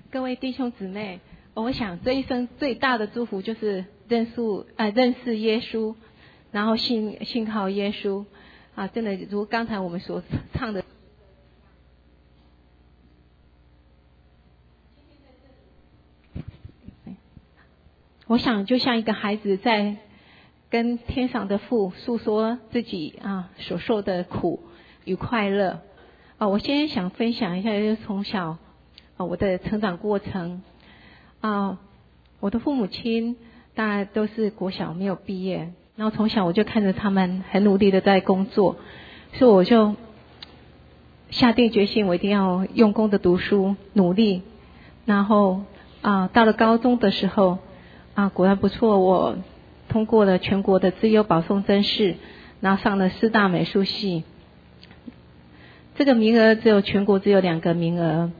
各位弟兄姊妹，我想这一生最大的祝福就是认识耶稣，然后信靠耶稣啊！真的如刚才我们所唱的，我想就像一个孩子在跟天上的父诉说自己所受的苦与快乐啊！我现在想分享一下，就是从小我的成长过程啊，我的父母亲当然都是国小没有毕业，然后从小我就看着他们很努力的在工作，所以我就下定决心，我一定要用功的读书努力。然后到了高中的时候果然不错，我通过了全国的资优保送甄试，然后上了师大美术系。这个名额全国只有2个名额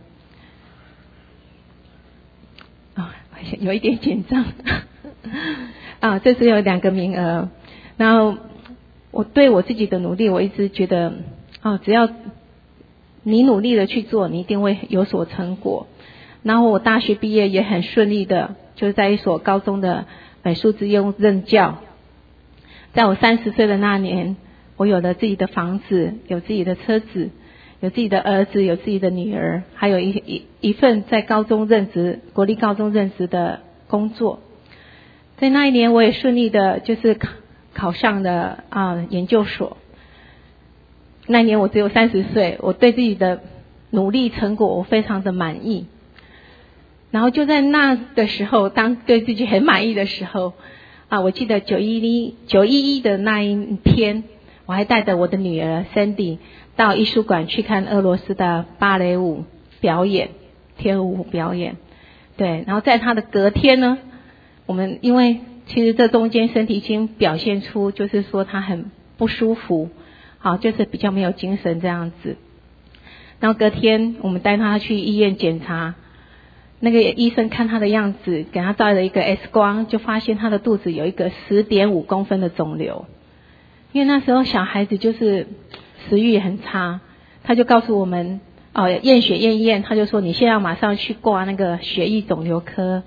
有一点紧张这只有2个名额。然后我对我自己的努力，我一直觉得只要你努力的去做，你一定会有所成果。然后我大学毕业也很顺利的，就是在一所高中的美术资优任教。在我30岁的那年，我有了自己的房子，有自己的车子，有自己的儿子，有自己的女儿，还有一份在高中任职，国立高中任职的工作。在那一年我也顺利的就是考上了研究所。那一年我只有30岁，我对自己的努力成果我非常的满意。然后就在那个时候，当对自己很满意的时候我记得911的那一天，我还带着我的女儿 Sandy 到艺术馆去看俄罗斯的芭蕾舞表演，天舞表演。对，然后在她的隔天呢，我们因为其实这中间身体已经表现出就是说她很不舒服，就是比较没有精神这样子。然后隔天我们带她去医院检查，那个医生看她的样子，给她照了一个 X 光，就发现她的肚子有一个10.5公分的肿瘤。因为那时候小孩子就是食欲很差，他就告诉我们验血验一验，他就说你现在要马上去挂那个血液肿瘤科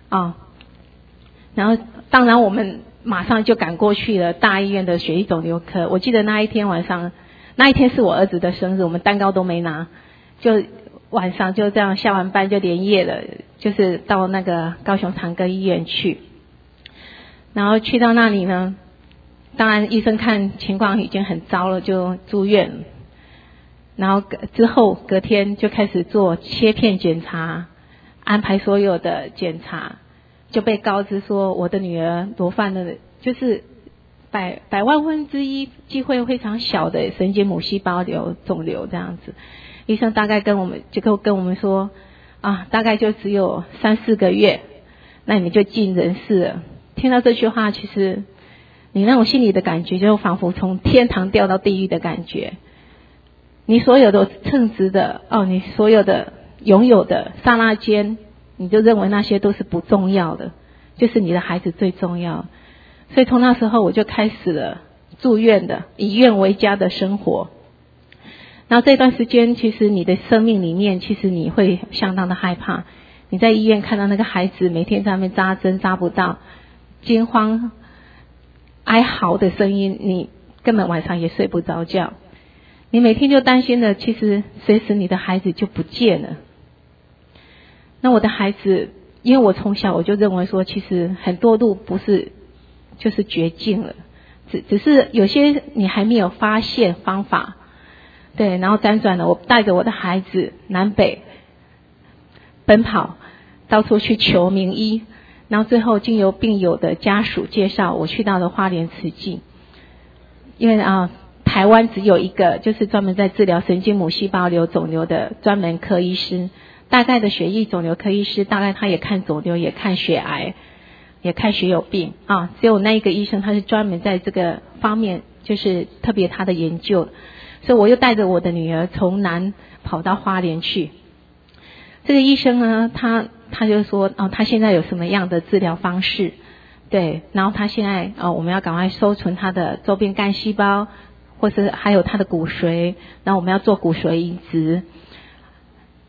然后当然我们马上就赶过去了大医院的血液肿瘤科。我记得那一天晚上，那一天是我儿子的生日，我们蛋糕都没拿，就晚上就这样下完班就连夜了，就是到那个高雄长庚医院去。然后去到那里呢，当然医生看情况已经很糟了，就住院了。然后之后隔天就开始做切片检查，安排所有的检查，就被告知说我的女儿罹患了就是百万分之一机会非常小的神经母细胞肿瘤这样子。医生大概跟我们说大概就只有3-4个月，那你们就尽人事了。听到这句话，其实你那种心里的感觉就仿佛从天堂掉到地狱的感觉。你所有的称职的你所有的拥有的刹那间，你就认为那些都是不重要的，就是你的孩子最重要。所以从那时候我就开始了住院的以院为家的生活。然后这段时间其实你的生命里面其实你会相当的害怕，你在医院看到那个孩子每天在那边扎针扎不到，惊慌哀嚎的声音，你根本晚上也睡不着觉。你每天就担心的其实随时你的孩子就不见了。那我的孩子，因为我从小我就认为说其实很多路不是就是绝境了，只是有些你还没有发现方法。对，然后辗转了，我带着我的孩子南北奔跑，到处去求名医，然后最后经由病友的家属介绍，我去到了花莲慈济。因为台湾只有一个就是专门在治疗神经母细胞肿瘤的专门科医师，大概的血液肿瘤科医师，大概他也看肿瘤，也看血癌，也看血友病只有那一个医生他是专门在这个方面就是特别他的研究。所以我又带着我的女儿从南跑到花莲去。这个医生呢，他就说他现在有什么样的治疗方式，对，然后他现在我们要赶快收存他的周边干细胞，或是还有他的骨髓，然后我们要做骨髓移植。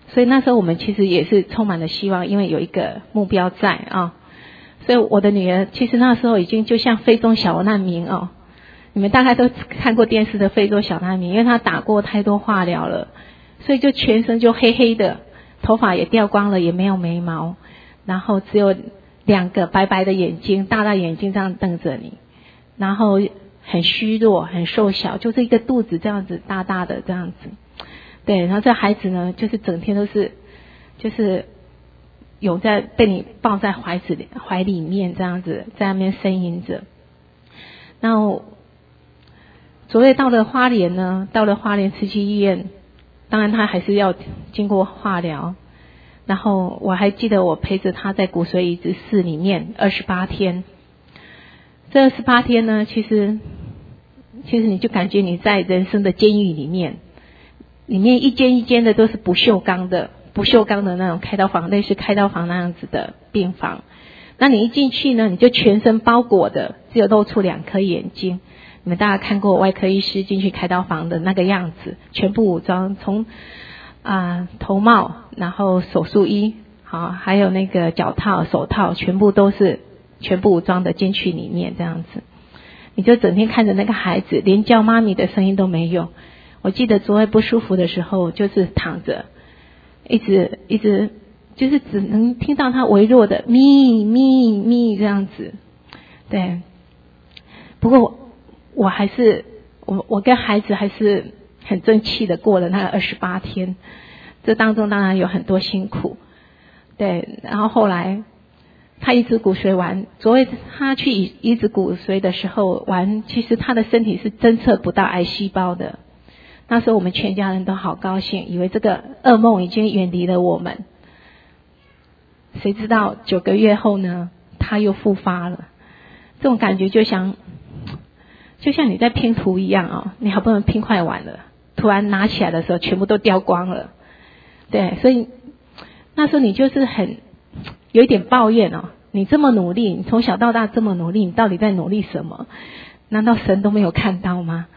所以那时候我们其实也是充满了希望，因为有一个目标在啊。所以我的女儿其实那时候已经就像非洲小难民哦，你们大概都看过电视的非洲小难民，因为她打过太多化疗了，所以就全身就黑黑的，头发也掉光了，也没有眉毛，然后只有2个白白的眼睛，大大眼睛这样瞪着你，然后很虚弱，很瘦小，就是一个肚子这样子大大的这样子。对，然后这孩子呢，就是整天都是就是有在被你抱在怀里面这样子，在那边呻吟着。然后所谓到了花莲呢，到了花莲慈济医院，当然他还是要经过化疗。然后我还记得我陪着他在骨髓移植室里面28天。这28天呢，其实你就感觉你在人生的监狱里面一间一间的都是不锈钢的那种开刀房，类似开刀房那样子的病房。那你一进去呢，你就全身包裹的，只有露出2颗眼睛。你们大家看过外科医师进去开刀房的那个样子，全部武装，从头帽，然后手术衣，好，还有那个脚套、手套，全部武装的进去里面这样子。你就整天看着那个孩子，连叫妈咪的声音都没有。我记得昨晚不舒服的时候，就是躺着，一直就是只能听到他微弱的咪咪咪这样子。对，不过我跟孩子还是很争气的过了那28天，这当中当然有很多辛苦。对，然后后来他移植骨髓完，所谓他去移植骨髓的时候完，其实他的身体是侦测不到癌细胞的。那时候我们全家人都好高兴，以为这个噩梦已经远离了我们。谁知道9个月后呢，他又复发了。这种感觉就像你在拼图一样哦，你好不容易拼快完了，突然拿起来的时候全部都掉光了。对，所以那时候你就是有一点抱怨哦，你这么努力，你从小到大这么努力，你到底在努力什么？难道神都没有看到吗？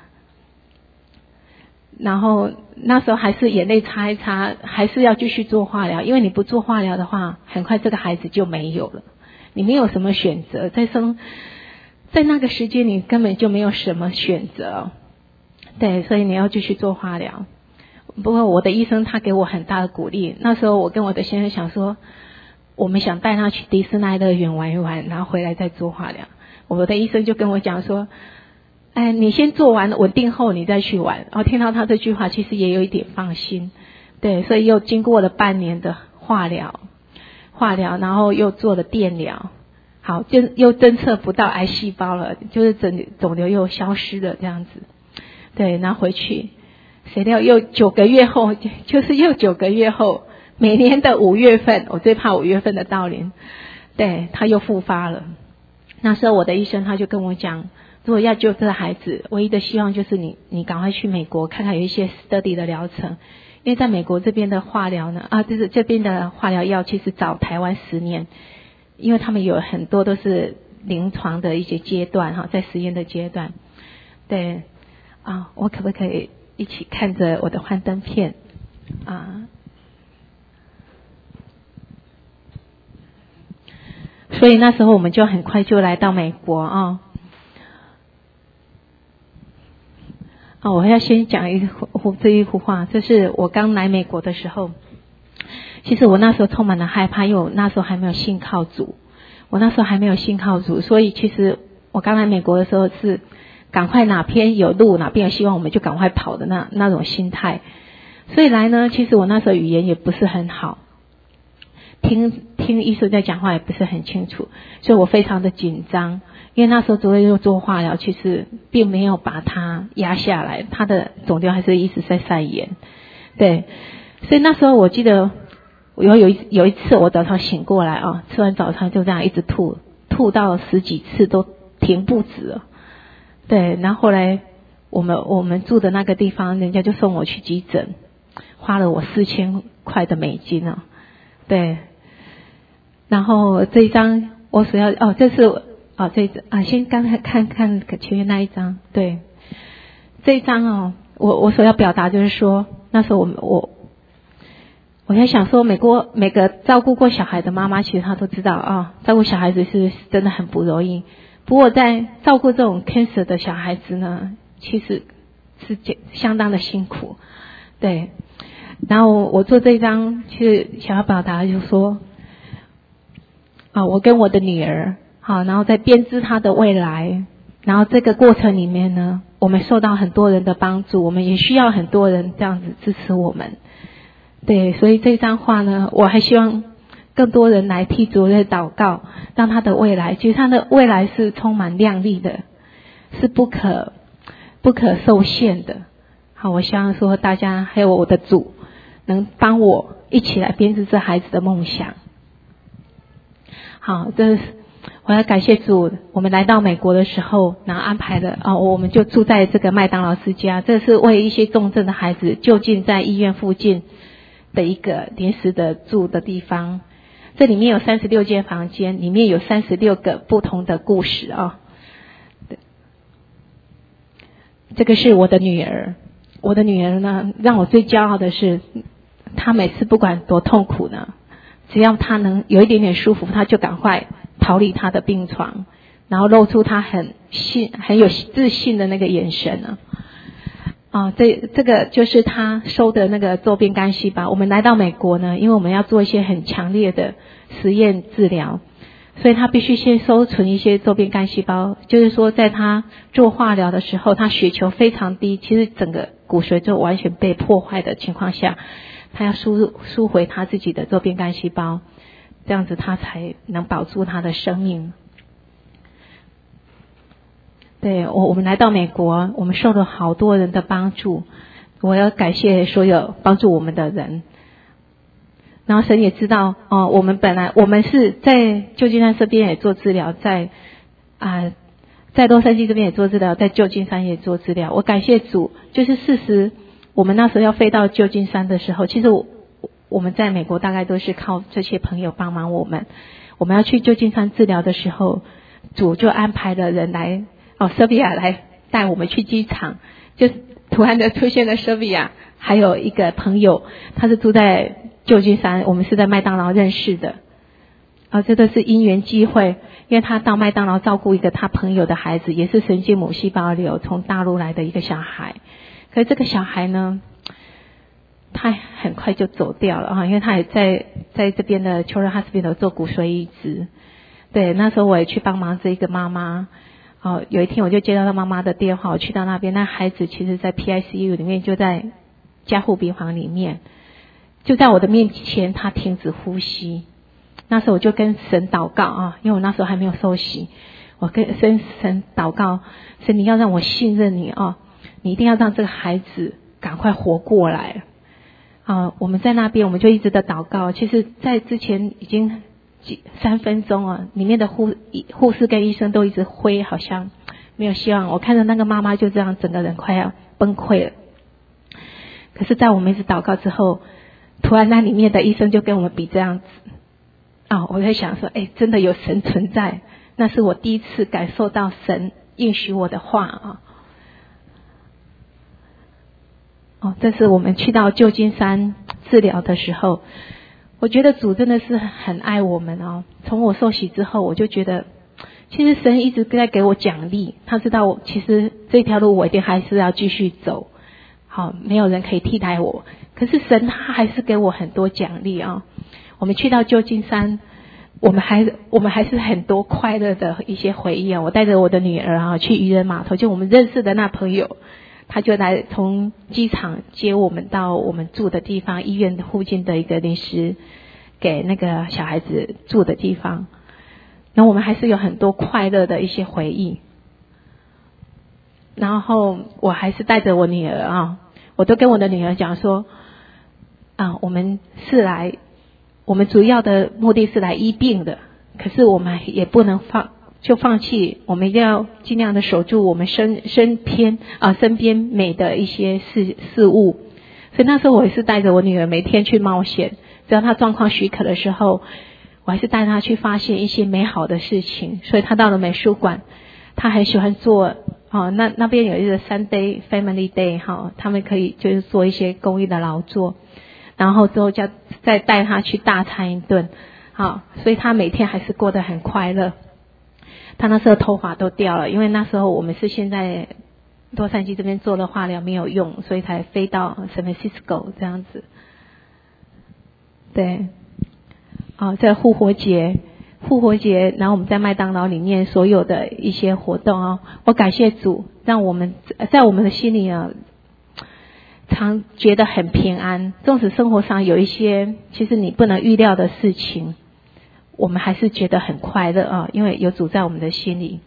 然后那时候还是眼泪擦一擦，还是要继续做化疗，因为你不做化疗的话，很快这个孩子就没有了。你没有什么选择，在那个时间你根本就没有什么选择。对，所以你要继续做化疗。不过我的医生他给我很大的鼓励，那时候我跟我的先生想说，我们想带他去迪士尼乐园玩一玩，然后回来再做化疗。我的医生就跟我讲说，你先做完稳定后你再去玩。然后听到他这句话，其实也有一点放心。对，所以又经过了半年的化疗，然后又做了电疗，好，就又侦测不到癌细胞了，就是肿瘤又消失了这样子。对，然后回去，谁料又9个月后，就是又9个月后，每年的5月份，我最怕5月份的到临，对，他又复发了。那时候我的医生他就跟我讲，如果要救这个孩子，唯一的希望就是你赶快去美国看看有一些 study 的疗程，因为在美国这边的化疗呢，就是这边的化疗药其实早台湾10年，因为他们有很多都是临床的一些阶段在实验的阶段。对，我可不可以一起看着我的幻灯片所以那时候我们就很快就来到美国我要先讲这一幅画，这是我刚来美国的时候。其实我那时候充满了害怕，因为我那时候还没有信靠主，所以其实我刚来美国的时候是赶快哪边有路哪边有希望我们就赶快跑的那种心态。所以来呢，其实我那时候语言也不是很好，听医生在讲话也不是很清楚，所以我非常的紧张。因为那时候只会做化疗，其实并没有把它压下来，它的肿瘤还是一直在晒炎。对，所以那时候我记得有一次我早上醒过来吃完早餐就这样一直吐到10几次都停不止了。对，然后后来我们住的那个地方，人家就送我去急诊，花了我4000块的美金对，然后这一张我所要这是这一张先刚才看前面那一张。对，这一张我所要表达就是说，那时候我在想说，每个照顾过小孩的妈妈，其实她都知道啊，照顾小孩子是真的很不容易。不过在照顾这种 cancer 的小孩子呢，其实是相当的辛苦。对，然后我做这一章，其实想要表达就是说，我跟我的女儿，好，然后在编织她的未来。然后这个过程里面呢，我们受到很多人的帮助，我们也需要很多人这样子支持我们。对，所以这张画呢，我还希望更多人来替主任祷告，让他的未来，其实他的未来是充满亮丽的，是不可受限的。好，我希望说大家还有我的主能帮我一起来编织这孩子的梦想。好，我要感谢主，我们来到美国的时候，然后安排了我们就住在这个麦当劳之家，这是为一些重症的孩子就近在医院附近的一个临时的住的地方。这里面有36间房间，里面有36个不同的故事啊。这个是我的女儿，我的女儿呢，让我最骄傲的是，她每次不管多痛苦呢，只要她能有一点点舒服，她就赶快逃离她的病床，然后露出她很有自信的那个眼神呢。这个就是他收的那个周边干细胞。我们来到美国呢，因为我们要做一些很强烈的实验治疗，所以他必须先收存一些周边干细胞。就是说，在他做化疗的时候，他血球非常低，其实整个骨髓就完全被破坏的情况下，他要输回他自己的周边干细胞，这样子他才能保住他的生命。对，我们来到美国，我们受了好多人的帮助，我要感谢所有帮助我们的人。然后神也知道我们是在旧金山这边也做治疗，在洛杉矶这边也做治疗，在旧金山也做治疗。我感谢主，就是事实，我们那时候要飞到旧金山的时候，其实我们在美国大概都是靠这些朋友帮忙我们。我们要去旧金山治疗的时候，主就安排了人来Sylvia 来带我们去机场，就突然的出现了 Sylvia， 还有一个朋友，他是住在旧金山，我们是在麦当劳认识的。这都是因缘机会，因为他到麦当劳照顾一个他朋友的孩子，也是神经母细胞瘤从大陆来的一个小孩。可是这个小孩呢，他很快就走掉了因为他也在这边的 Children's Hospital 做骨髓移植。对，那时候我也去帮忙这一个妈妈。有一天我就接到他妈妈的电话，我去到那边，那孩子其实在 PICU 里面，就在加护病房里面，就在我的面前，他停止呼吸。那时候我就跟神祷告因为我那时候还没有受洗，我跟神祷告，神你要让我信任你你一定要让这个孩子赶快活过来我们在那边我们就一直的祷告，其实在之前已经3分钟里面的护士跟医生都一直挥，好像没有希望。我看到那个妈妈就这样整个人快要崩溃了。可是在我们一直祷告之后，突然那里面的医生就跟我们比这样子我在想说真的有神存在，那是我第一次感受到神应许我的话这是我们去到旧金山治疗的时候，我觉得主真的是很爱我们从我受洗之后，我就觉得其实神一直在给我奖励，他知道其实这条路我一定还是要继续走，没有人可以替代我，可是神他还是给我很多奖励我们去到旧金山，我们还是很多快乐的一些回忆我带着我的女儿去渔人码头，就我们认识的那朋友，他就来从机场接我们到我们住的地方，医院附近的一个临时给那个小孩子住的地方。然后我们还是有很多快乐的一些回忆。然后我还是带着我女儿我都跟我的女儿讲说我们主要的目的是来医病的，可是我们也不能放弃，我们一定要尽量的守住我们身边美的一些事物。所以那时候我也是带着我女儿每天去冒险，只要她状况许可的时候，我还是带她去发现一些美好的事情。所以她到了美术馆，她很喜欢做那边有一个 Sunday Family Day 他们可以就是做一些公益的劳作。 然后之后再带他去大餐一顿，好，所以他每天还是过得很快乐。他那时候头发都掉了，因为那时候我们是现在洛杉矶这边做的化疗没有用，所以才飞到 San Francisco 这样子。对，这复活节，然后我们在麦当劳里面所有的一些活动我感谢主，让我们在我们的心里常觉得很平安。纵使生活上有一些其实你不能预料的事情，我们还是觉得很快乐因为有主在我们的心里。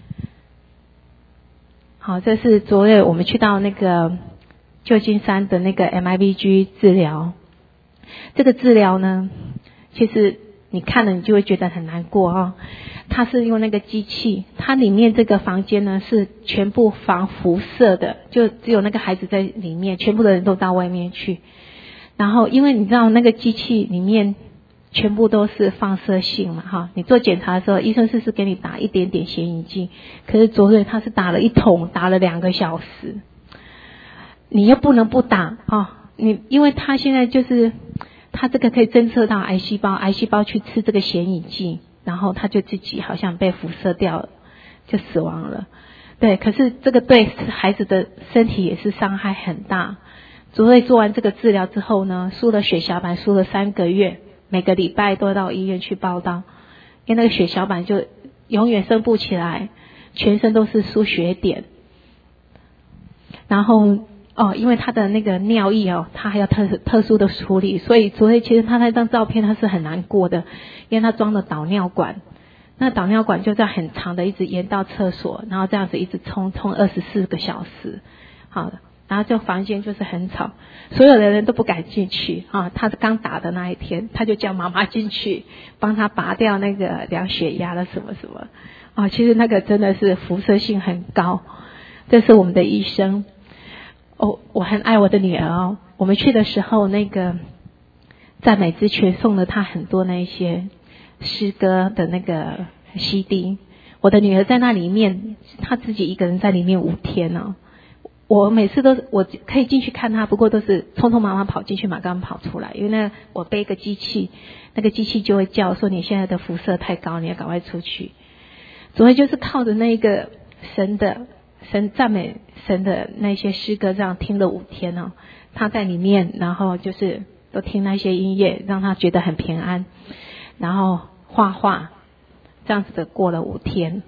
好，这是昨日我们去到那个旧金山的那个 MIVG 治疗。这个治疗呢，其实你看了你就会觉得很难过它是用那个机器，它里面这个房间呢是全部防辐射的，就只有那个孩子在里面，全部的人都到外面去。然后因为你知道那个机器里面全部都是放射性嘛你做检查的时候医生是给你打一点点显影剂，可是昨日他是打了一桶，打了2个小时，你又不能不打因为他现在就是他这个可以侦测到癌细胞去吃这个显影剂，然后他就自己好像被辐射掉了，就死亡了。对，可是这个对孩子的身体也是伤害很大。昨日做完这个治疗之后呢，输了血小板，输了3个月，每个礼拜都到医院去报到，因为那个血小板就永远升不起来，全身都是输血点。然后因为他的那个尿液他还要特殊的处理，所以昨天其实他那张照片他是很难过的，因为他装了导尿管，那导尿管就在很长的一直延到厕所，然后这样子一直冲24个小时。好的，然后这房间就是很吵，所有的人都不敢进去他刚打的那一天，他就叫妈妈进去帮他拔掉那个量血压了什么什么其实那个真的是辐射性很高。这是我们的医生我很爱我的女儿我们去的时候那个赞美之泉送了她很多那些诗歌的那个 CD， 我的女儿在那里面她自己一个人在里面5天我每次我可以进去看她，不过都是匆匆忙忙跑进去马上跑出来，因为我背一个机器，那个机器就会叫说你现在的辐射太高，你要赶快出去。昨天就是靠着那个神赞美神的那些诗歌，这样听了5天他在里面，然后就是都听那些音乐，让他觉得很平安，然后画画，这样子的过了5天。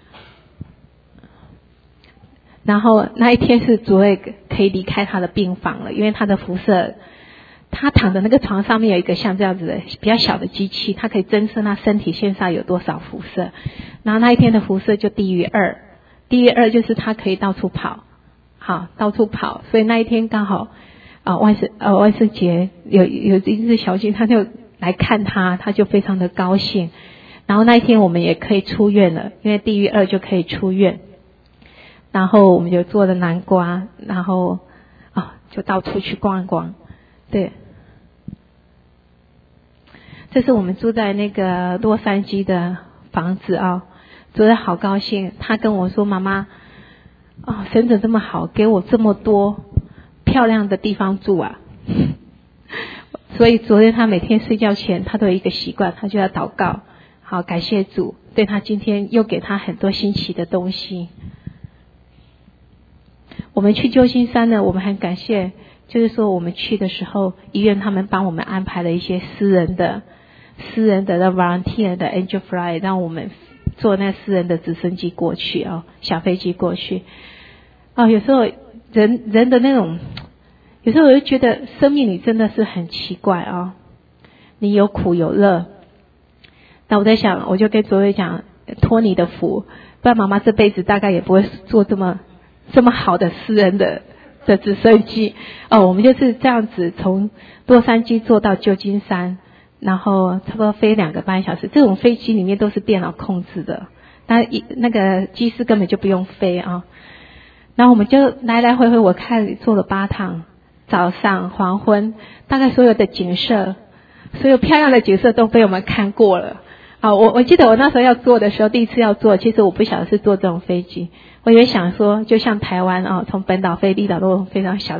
然后那一天是昨日可以离开他的病房了，因为他的辐射，他躺的那个床上面有一个像这样子的比较小的机器，它可以侦测他身体线上有多少辐射。然后那一天的辐射就低于2，低于2就是他可以到处跑，到处跑。所以那一天刚好万圣节有一只小鸡，他就来看他就非常的高兴。然后那一天我们也可以出院了，因为低于2就可以出院。然后我们就做了南瓜，然后就到处去逛一逛。对，这是我们住在那个洛杉矶的房子昨天好高兴，他跟我说妈妈神怎么这么好，给我这么多漂亮的地方住所以昨天他每天睡觉前他都有一个习惯，他就要祷告，好感谢主对他今天又给他很多新奇的东西。我们去旧金山呢，我们很感谢，就是说我们去的时候医院他们帮我们安排了一些私人的 volunteer 的 Angel Fly， 让我们坐那私人的直升机过去小飞机过去有时候人的那种，有时候我就觉得生命里真的是很奇怪你有苦有乐。那我在想，我就跟卓伟讲，托你的福，不然妈妈这辈子大概也不会做这么好的私人的直升机我们就是这样子从洛杉矶坐到旧金山，然后差不多飞2个半小时。这种飞机里面都是电脑控制的，那个机师根本就不用飞然后我们就来来回回，我看坐了8趟，早上黄昏，大概所有的景色，所有漂亮的景色都被我们看过了我记得我那时候要坐的时候，第一次要坐，其实我不晓得是坐这种飞机，我也想说就像台湾从本岛飞离岛都非常小的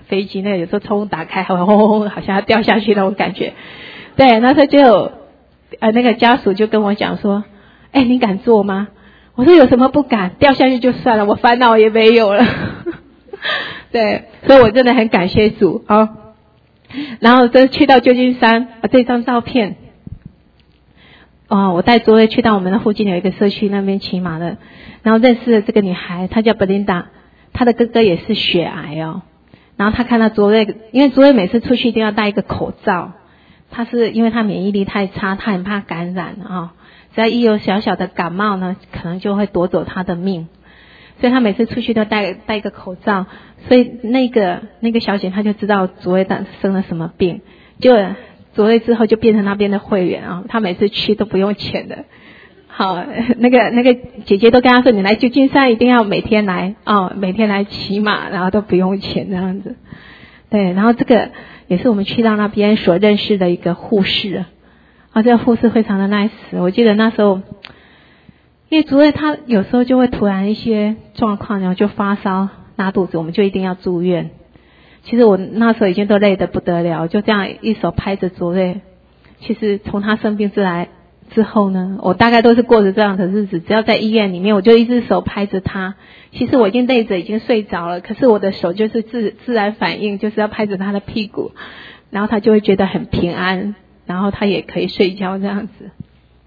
飞机那个有时候窗户打开还会轰轰轰，好像要掉下去那种感觉。对，那时候就有那个家属就跟我讲说，你敢坐吗？我说有什么不敢，掉下去就算了，我烦恼也没有了。对，所以我真的很感谢主啊。然后就去到旧金山这张照片，我带卓瑞去到我们的附近有一个社区那边骑马的，然后认识了这个女孩，她叫 Belinda， 她的哥哥也是血癌哦。然后她看到卓瑞，因为卓瑞每次出去一定要戴一个口罩，他是因为他免疫力太差，他很怕感染只要一有小小的感冒呢，可能就会夺走他的命，所以他每次出去都戴一个口罩。所以那个小姐她就知道卓瑞生了什么病，就卓瑞之后就变成那边的会员他每次去都不用钱的。好，那个姐姐都跟他说，你来旧金山一定要每天来每天来骑马，然后都不用钱这样子。对，然后这个也是我们去到那边所认识的一个护士这个护士非常的 nice。 我记得那时候因为卓瑞他有时候就会突然一些状况，然后就发烧拉肚子，我们就一定要住院。其实我那时候已经都累得不得了，就这样一手拍着卓瑞。其实从他生病之后呢，我大概都是过着这样的日子，只要在医院里面我就一只手拍着他。其实我已经累着已经睡着了，可是我的手就是自然反应，就是要拍着他的屁股，然后他就会觉得很平安，然后他也可以睡觉这样子。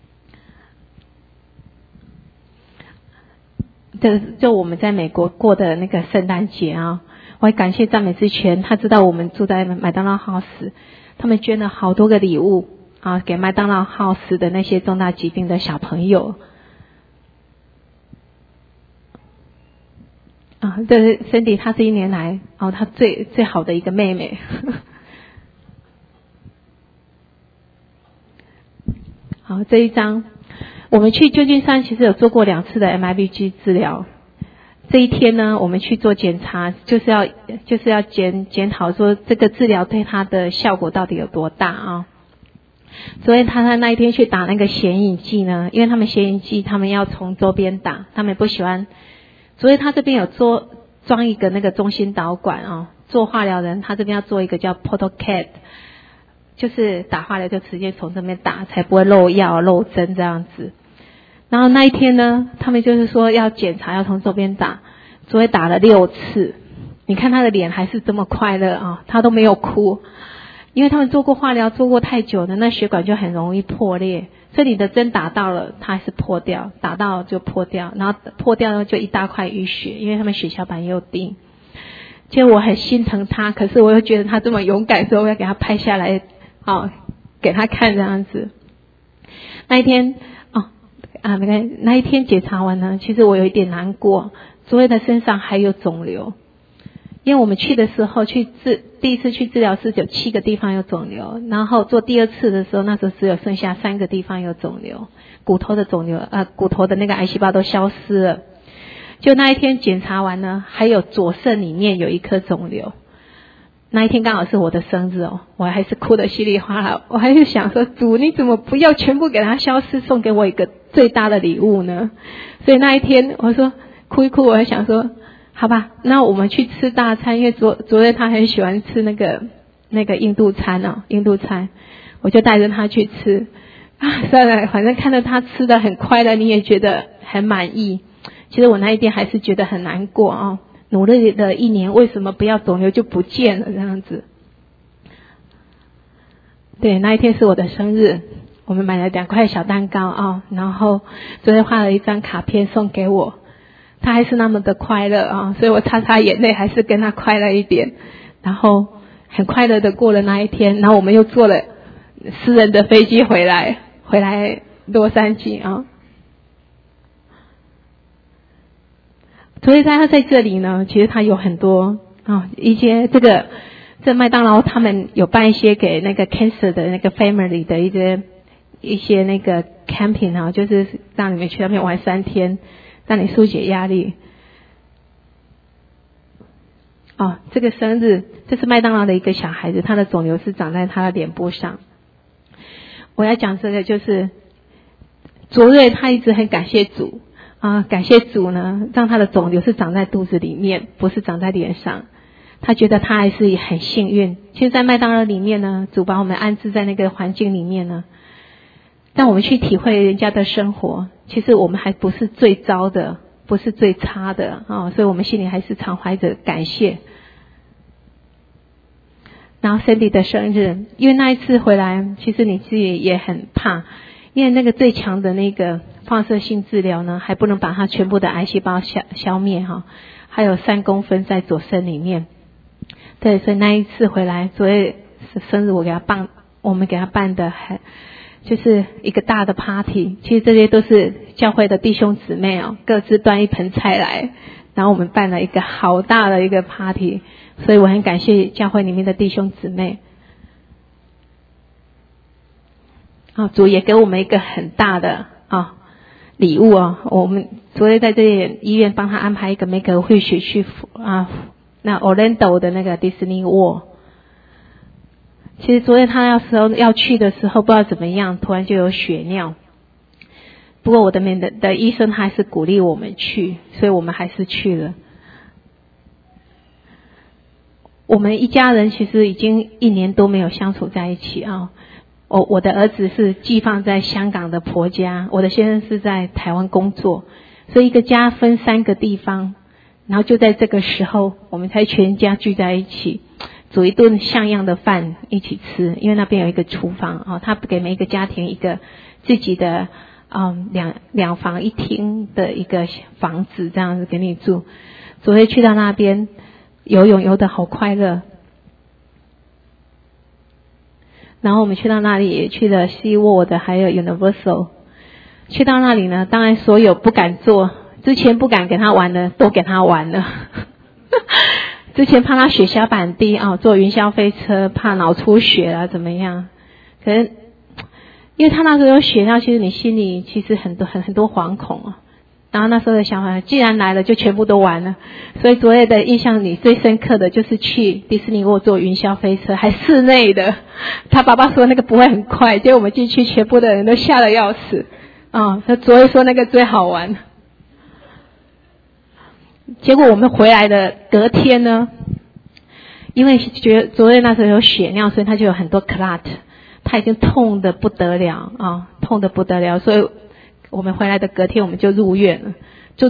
就我们在美国过的那个圣诞节我也感谢赞美之泉，他知道我们住在麦当劳 house， 他们捐了好多个礼物给麦当劳 house 的那些重大疾病的小朋友这是 Cindy， 她这一年来她最好的一个妹妹。好，这一张我们去旧金山其实有做过2次的 MIBG 治疗。这一天呢，我们去做检查，就是要检讨说这个治疗对他的效果到底有多大所以他那一天去打那个显影剂呢，因为他们显影剂他们要从周边打，他们不喜欢。所以他这边有装一个那个中心导管做化疗人他这边要做一个叫 PortalCAD， 就是打化疗就直接从这边打，才不会漏药漏针这样子。然后那一天呢，他们就是说要检查，要从周边打，所以打了6次。你看他的脸还是这么快乐他都没有哭，因为他们做过化疗做过太久了，那血管就很容易破裂，所以你的针打到了它还是破掉，打到就破掉，然后破掉了就一大块淤血，因为他们血小板又低。其实我很心疼他，可是我又觉得他这么勇敢，所以我要给他拍下来给他看这样子。那一天那一天检查完呢，其实我有一点难过，卓瑞的身上还有肿瘤。因为我们去的时候第一次去治疗室有7个地方有肿瘤，然后做第2次的时候，那时候只有剩下3个地方有肿瘤，骨头的肿瘤骨头的那个癌细胞都消失了。就那一天检查完呢，还有左肾里面有1颗肿瘤。那一天刚好是我的生日我还是哭得稀里哗啦。我还是想说，主你怎么不要全部给它消失，送给我一个最大的礼物呢？所以那一天我说哭一哭，我还想说好吧，那我们去吃大餐，因为昨天他很喜欢吃那个印度餐印度餐，我就带着他去吃算了，反正看到他吃得很快乐，你也觉得很满意。其实我那一天还是觉得很难过努力了1年，为什么不要肿瘤就不见了这样子。对，那一天是我的生日，我们买了2块小蛋糕然后昨天画了一张卡片送给我，他还是那么的快乐所以我擦擦眼泪，还是跟他快乐一点，然后很快乐的过了那一天。然后我们又坐了私人的飞机回来洛杉矶所以他在这里呢，其实他有很多一些这麦当劳他们有办一些给那个 cancer 的那个 family 的一些那个 camping 就是让你们去那边玩3天，让你疏解压力这个生日，这是麦当劳的一个小孩子，他的肿瘤是长在他的脸部上。我要讲这个就是卓瑞他一直很感谢主感谢主呢，让他的肿瘤是长在肚子里面，不是长在脸上。 他觉得他还是很幸运。其实在麦当劳里面呢，主把我们安置在那个环境里面呢，让我们去体会人家的生活，其实我们还不是最糟的，不是最差的所以我们心里还是常怀着感谢。然后 Cindy 的生日，因为那一次回来，其实你自己也很怕，因为那个最强的那个放射性治疗呢，还不能把它全部的癌细胞消灭还有3公分在左肾里面。对，所以那一次回来，昨天生日我们给他办的就是一个大的 party， 其实这些都是教会的弟兄姊妹各自端一盆菜来，然后我们办了一个好大的一个 party， 所以我很感谢教会里面的弟兄姊妹。主也给我们一个很大的礼物我们昨天在这里医院帮他安排一个make a wish去那 Orlando 的那个 Disney World。其实昨天他要去的时候不知道怎么样，突然就有血尿。不过我的医生还是鼓励我们去，所以我们还是去了。我们一家人其实已经1年多没有相处在一起我的儿子是寄放在香港的婆家，我的先生是在台湾工作，所以一个家分3个地方，然后就在这个时候我们才全家聚在一起，煮一顿像样的饭一起吃。因为那边有一个厨房他给每一个家庭一个自己的2房1厅的一个房子，这样子给你住。昨天去到那边游泳游得好快乐，然后我们去到那里也去了 SeaWorld 还有 Universal。 去到那里呢，当然所有不敢做之前不敢给他玩的都给他玩了之前怕他血小板低坐云霄飞车怕脑出血怎么样，可是因为他那时候有血尿，其实你心里其实很多惶恐然后那时候的想法，既然来了就全部都玩了。所以昨夜的印象里最深刻的就是去迪士尼沃坐云霄飞车，还室内的。他爸爸说那个不会很快，结果我们进去全部的人都吓得要死他昨夜说那个最好玩。结果我们回来的隔天呢，因为觉得昨夜那时候有血尿，所以他就有很多 clot， 他已经痛得不得了痛得不得了，所以我们回来的隔天我们就住院了，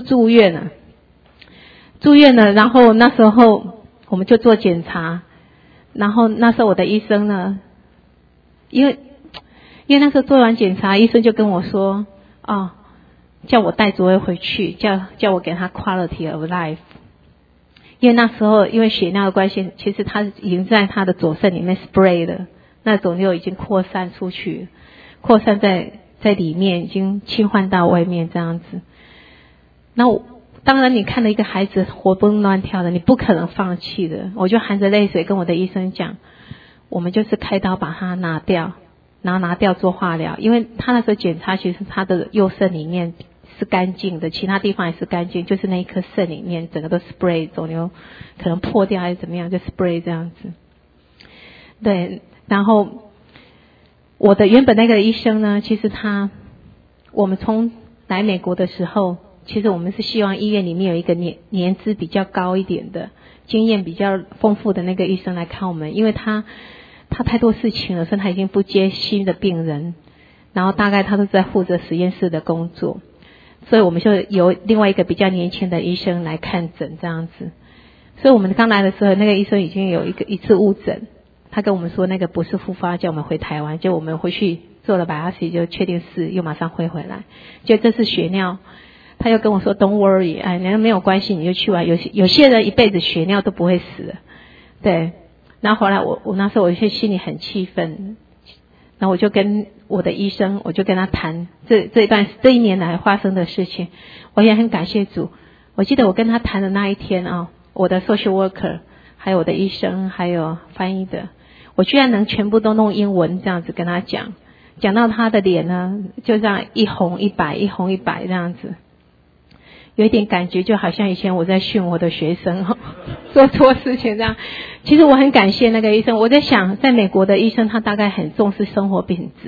然后那时候我们就做检查，然后那时候我的医生呢，因为那时候做完检查，医生就跟我说叫我带卓威回去，叫我给他 quality of life。 因为那时候因为血尿的关系，其实他已经在他的左肾里面 spray 了，那肿瘤已经扩散出去，扩散在里面，已经侵犯到外面这样子。那当然你看了一个孩子活蹦乱跳的，你不可能放弃的。我就含着泪水跟我的医生讲，我们就是开刀把它拿掉，然后拿掉做化疗。因为他那时候检查，其实他的右肾里面是干净的，其他地方也是干净，就是那一颗肾里面整个都 spray， 肿瘤可能破掉还是怎么样，就 spray 这样子。对，然后我的原本那个医生呢，其实我们从来美国的时候，其实我们是希望医院里面有一个年资比较高一点的，经验比较丰富的那个医生来看我们，因为他太多事情了，所以他已经不接新的病人，然后大概他都在负责实验室的工作，所以我们就由另外一个比较年轻的医生来看诊这样子。所以我们刚来的时候，那个医生已经有一次误诊，他跟我们说那个不是复发，叫我们回台湾，就我们回去做了biopsy，就确定是，又马上回来，就这是血尿。他又跟我说 Don't worry， 你没有关系，你就去玩。有些人一辈子血尿都不会死的，对。然后后来我那时候我就心里很气愤，然后我就跟我的医生，我就跟他谈这一年来发生的事情。我也很感谢主，我记得我跟他谈的那一天我的 social worker 还有我的医生还有翻译的，我居然能全部都弄英文这样子跟他讲到他的脸呢就这样一红一白这样子，有一点感觉就好像以前我在训我的学生做错事情这样。其实我很感谢那个医生，我在想在美国的医生他大概很重视生活品质，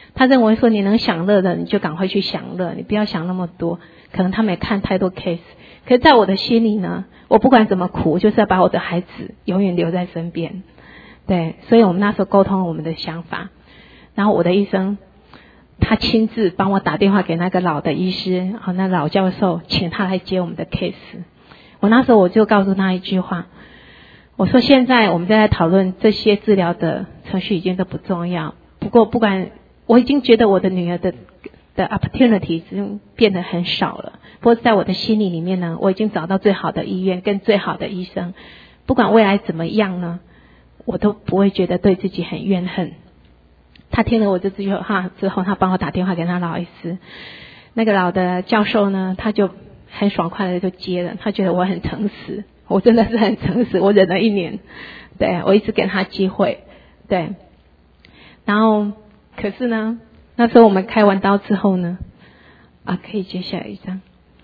他认为说你能享乐的你就赶快去享乐，你不要想那么多，可能他没看太多 case。 可是在我的心里呢，我不管怎么苦，就是要把我的孩子永远留在身边。对，所以我们那时候沟通我们的想法，然后我的医生他亲自帮我打电话给那个老的医师，那老教授，请他来接我们的 case。 我那时候我就告诉他一句话，我说现在我们在讨论这些治疗的程序已经都不重要，不过不管，我已经觉得我的女儿的 opportunity 已经变得很少了，不过在我的心里面呢，我已经找到最好的医院跟最好的医生，不管未来怎么样呢，我都不会觉得对自己很怨恨。他听了我这句话之后，他帮我打电话给他老医师，那个老的教授呢，他就很爽快的就接了，他觉得我很诚实，我真的是很诚实，我忍了1年，对，我一直给他机会，对。然后可是呢，那时候我们开完刀之后呢，可以接下来一张，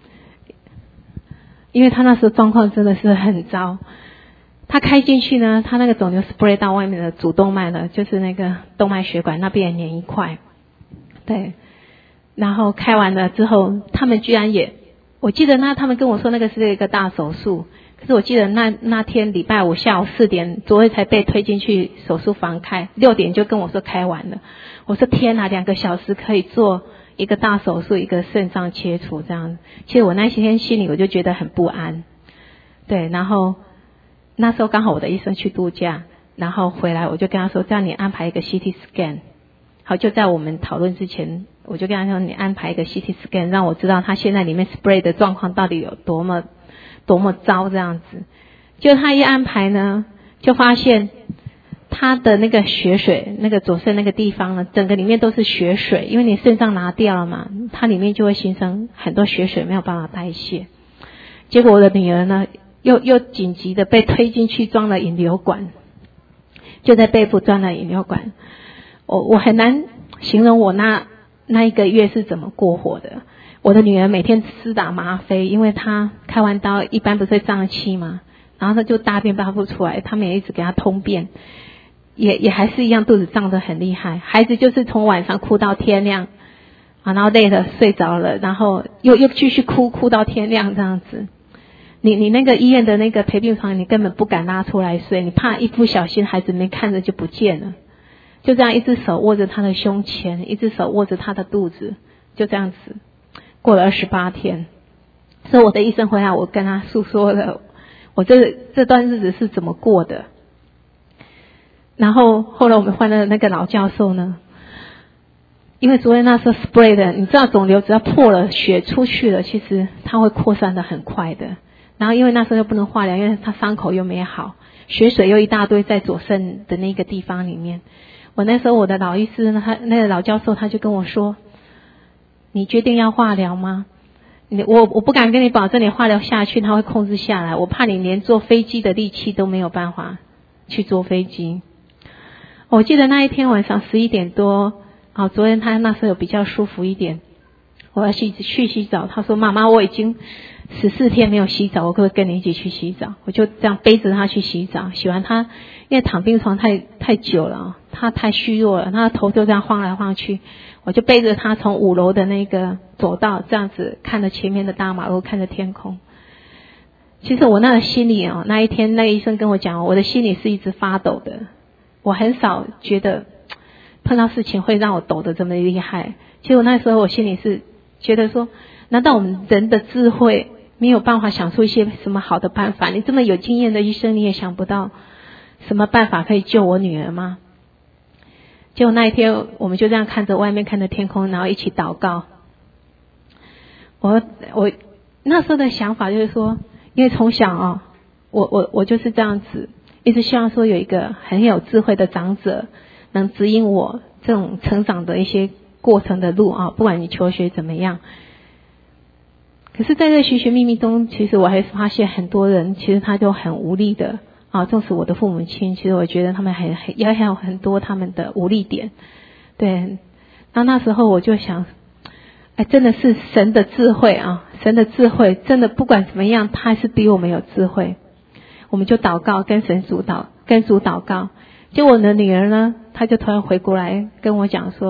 因为他那时候状况真的是很糟，他开进去呢，他那个肿瘤 spray 到外面的主动脉了，就是那个动脉血管那边也粘一块，对。然后开完了之后，他们居然也，我记得他们跟我说那个是一个大手术，可是我记得那天礼拜五下午4点左右才被推进去手术房开，6点就跟我说开完了。我说天哪，2个小时可以做一个大手术，一个肾脏切除这样。其实我那些天心里我就觉得很不安，对。然后那时候刚好我的医生去度假，然后回来我就跟他说，这样你安排一个 CT scan。 好，就在我们讨论之前，我就跟他说你安排一个 CT scan， 让我知道他现在里面 spray 的状况到底有多么糟这样子。就他一安排呢，就发现他的那个血水，那个左肾那个地方呢，整个里面都是血水，因为你肾脏拿掉了嘛，它里面就会形成很多血水，没有办法代谢。结果我的女儿呢又紧急的被推进去装了引流管，就在背部装了引流管。我很难形容我那1个月是怎么过活的。我的女儿每天施打吗啡，因为她开完刀一般不是会胀气嘛，然后她就大便拔不出来，他们也一直给她通便，也还是一样肚子胀得很厉害。孩子就是从晚上哭到天亮，然后累了睡着了，然后又继续哭到天亮这样子。你那个医院的那个陪病床，你根本不敢拉出来睡，你怕一不小心孩子没看着就不见了。就这样一只手握着他的胸前，一只手握着他的肚子，就这样子过了28天。所以我的医生回来，我跟他诉说了我这段日子是怎么过的。然后后来我们换了那个老教授呢，因为昨天那时候 spray 的，你知道肿瘤只要破了，血出去了，其实它会扩散的很快的。然后因为那时候又不能化疗，因为他伤口又没好，血水又一大堆在左肾的那个地方里面。我那时候我的老医师呢，那个老教授他就跟我说，你决定要化疗吗？我不敢跟你保证你化疗下去他会控制下来，我怕你连坐飞机的力气都没有办法去坐飞机。我记得那一天晚上11点多，昨天他那时候有比较舒服一点，我要去洗澡，他说妈妈我已经14天没有洗澡，我可不可以跟你一起去洗澡？我就这样背着他去洗澡，洗完他因为躺病床太久了，他太虚弱了，他的头就这样晃来晃去，我就背着他从5楼的那个走道这样子看着前面的大马路，看着天空。其实我那个心里那一天那个医生跟我讲，我的心里是一直发抖的。我很少觉得碰到事情会让我抖得这么厉害。其实我那时候我心里是觉得说，难道我们人的智慧没有办法想出一些什么好的办法？你这么有经验的医生，你也想不到什么办法可以救我女儿吗？结果那一天我们就这样看着外面，看着天空，然后一起祷告。我那时候的想法就是说，因为从小我就是这样子，一直希望说有一个很有智慧的长者能指引我这种成长的一些过程的路不管你求学怎么样。可是在这寻寻觅觅中，其实我还发现很多人其实他就很无力的纵使我的父母亲，其实我觉得他们也还有很多他们的无力点。对，那时候我就想，真的是神的智慧神的智慧真的不管怎么样，他还是比我们有智慧。我们就祷告，跟主祷告。结果我的女儿呢，她就突然回过来跟我讲说，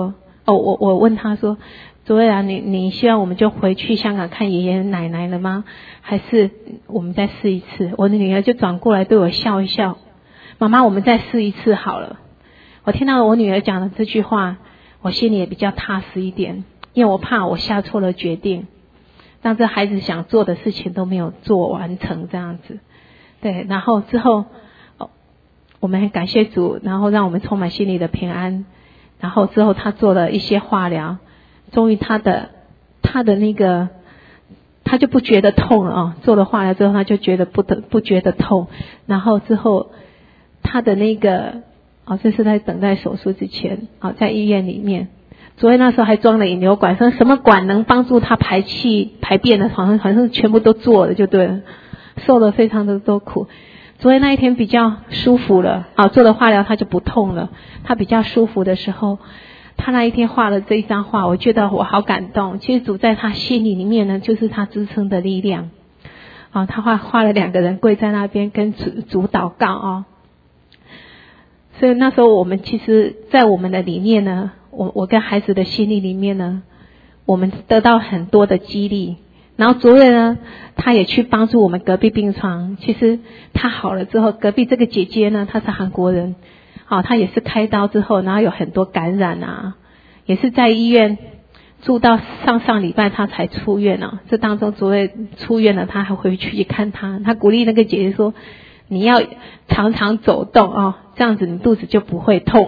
我问他说，卓伟啊，你希望我们就回去香港看爷爷奶奶了吗？还是我们再试一次？我的女儿就转过来对我笑一笑，妈妈，我们再试一次好了。我听到我女儿讲的这句话，我心里也比较踏实一点，因为我怕我下错了决定，让这孩子想做的事情都没有做完成这样子。对，然后之后我们很感谢主，然后让我们充满心里的平安。然后之后他做了一些化疗，终于他的那个他就不觉得痛了啊。做了化疗之后他就觉得不觉得痛，然后之后他的那个这是在等待手术之前在医院里面，昨天那时候还装了引流管，说什么管能帮助他排气排便的，好像全部都做了就对了，受了非常的多苦。昨天那一天比较舒服了做了化疗他就不痛了，他比较舒服的时候，他那一天画了这一张画，我觉得我好感动。其实主在他心里面呢，就是他支撑的力量他画了2个人跪在那边跟主祷告所以那时候我们其实在我们的里面呢，我跟孩子的心里面呢，我们得到很多的激励。然后昨日呢，他也去帮助我们隔壁病床。其实他好了之后，隔壁这个姐姐呢，她是韩国人她也是开刀之后，然后有很多感染也是在医院住到上礼拜他才出院这当中昨日出院了，他还回去看他鼓励那个姐姐说，你要常常走动这样子你肚子就不会痛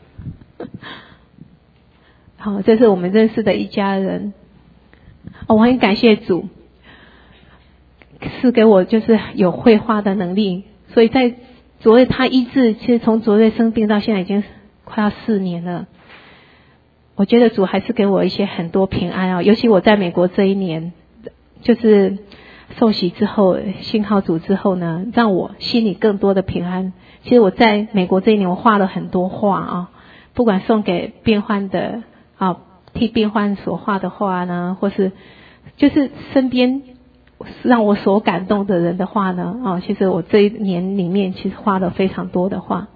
好，这是我们认识的一家人我很感谢主是给我就是有绘画的能力，所以在昨日他医治，其实从昨日生病到现在已经快要4年了。我觉得主还是给我一些很多平安尤其我在美国这一年，就是受洗之后信靠主之后呢，让我心里更多的平安。其实我在美国这一年我画了很多画不管送给病患的替病患所画的画呢，或是就是身边让我所感动的人的画呢其实我这一年里面其实画了非常多的画。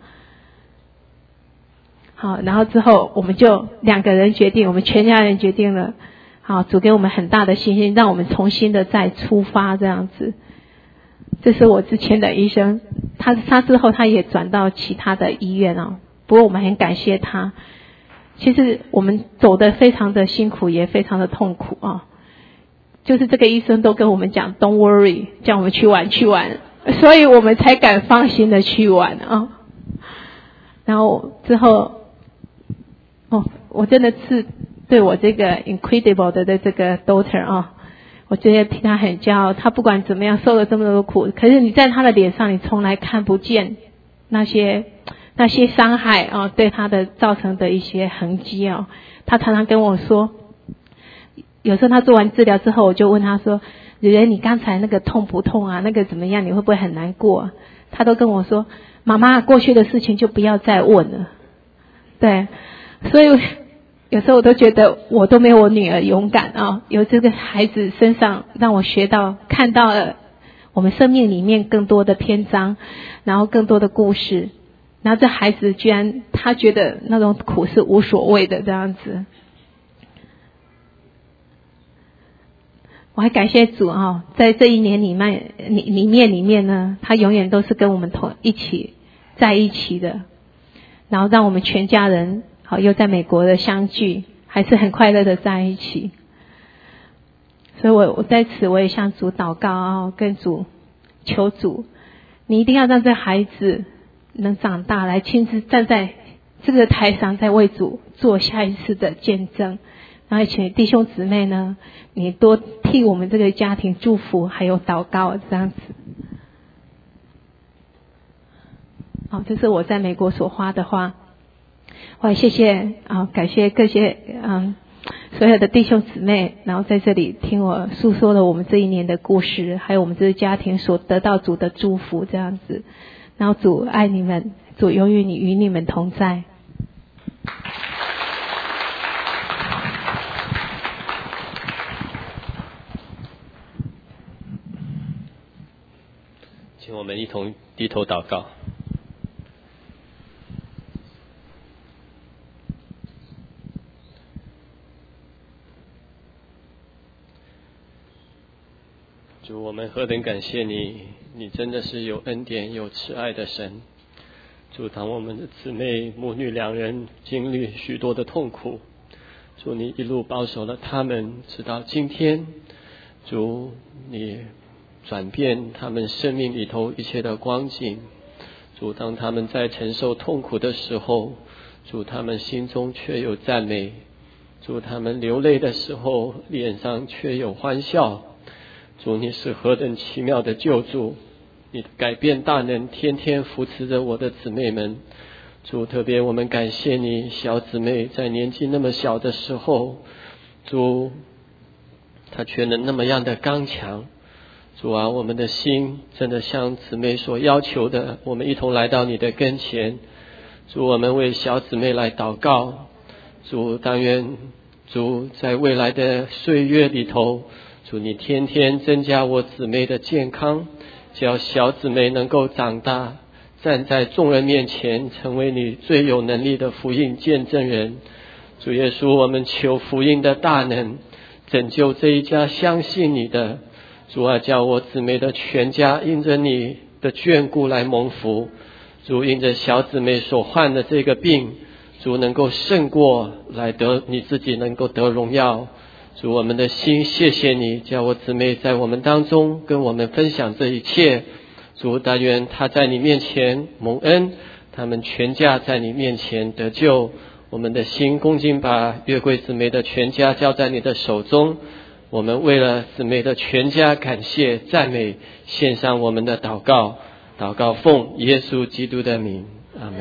好，然后之后我们就2个人决定，我们全家人决定了主给我们很大的信心，让我们重新的再出发这样子。这是我之前的医生，他之后他也转到其他的医院不过我们很感谢他。其实我们走得非常的辛苦，也非常的痛苦就是这个医生都跟我们讲 Don't worry， 叫我们去玩，所以我们才敢放心的去玩然后之后我真的是对我这个 incredible 的这个 daughter我觉得替他很骄傲。他不管怎么样受了这么多苦，可是你在他的脸上你从来看不见那些伤害对他的造成的一些痕迹他常常跟我说，有时候他做完治疗之后，我就问他说，蕊蕊你刚才那个痛不痛那个怎么样，你会不会很难过他都跟我说，妈妈过去的事情就不要再问了。对，所以有时候我都觉得我都没有我女儿勇敢有这个孩子身上让我学到看到了我们生命里面更多的篇章，然后更多的故事。然后这孩子居然他觉得那种苦是无所谓的这样子。我还感谢主在这一年里面呢，他永远都是跟我们在一起的，然后让我们全家人又在美国的相聚，还是很快乐的在一起。所以我在此我也向主祷告跟主求主，你一定要让这孩子能长大来亲自站在这个台上，再为主做下一次的见证。然后请弟兄姊妹呢，你多替我们这个家庭祝福还有祷告这样子。这是我在美国所花的话。我也谢谢感谢各些所有的弟兄姊妹，然后在这里听我诉说了我们这一年的故事，还有我们这个家庭所得到主的祝福这样子。然后主爱你们，主永远与你们同在。 请我们一同低头祷告。 主，我们何等感谢你，你真的是有恩典有慈爱的神。主，当我们的姊妹母女两人经历许多的痛苦，主，你一路保守了他们直到今天。主，你转变他们生命里头一切的光景。主，当他们在承受痛苦的时候，主，他们心中却有赞美。主，他们流泪的时候，脸上却有欢笑。主，你是何等奇妙的救主，你的改变大能天天扶持着我的姊妹们。主，特别我们感谢你，小姊妹在年纪那么小的时候，主，她却能那么样的刚强。主啊，我们的心真的像姊妹所要求的，我们一同来到你的跟前。主，我们为小姊妹来祷告。主，但愿主在未来的岁月里头，主，你天天增加我姊妹的健康，叫小姊妹能够长大，站在众人面前，成为你最有能力的福音见证人。主耶稣，我们求福音的大能拯救这一家相信你的。主啊，叫我姊妹的全家因着你的眷顾来蒙福。主，因着小姊妹所患的这个病，主能够胜过来得你自己能够得荣耀。主，我们的心谢谢你，叫我姊妹在我们当中跟我们分享这一切。主，但愿她在你面前蒙恩，他们全家在你面前得救。我们的心恭敬把月桂姊妹的全家交在你的手中。我们为了姊妹的全家感谢赞美，献上我们的祷告。祷告奉耶稣基督的名，阿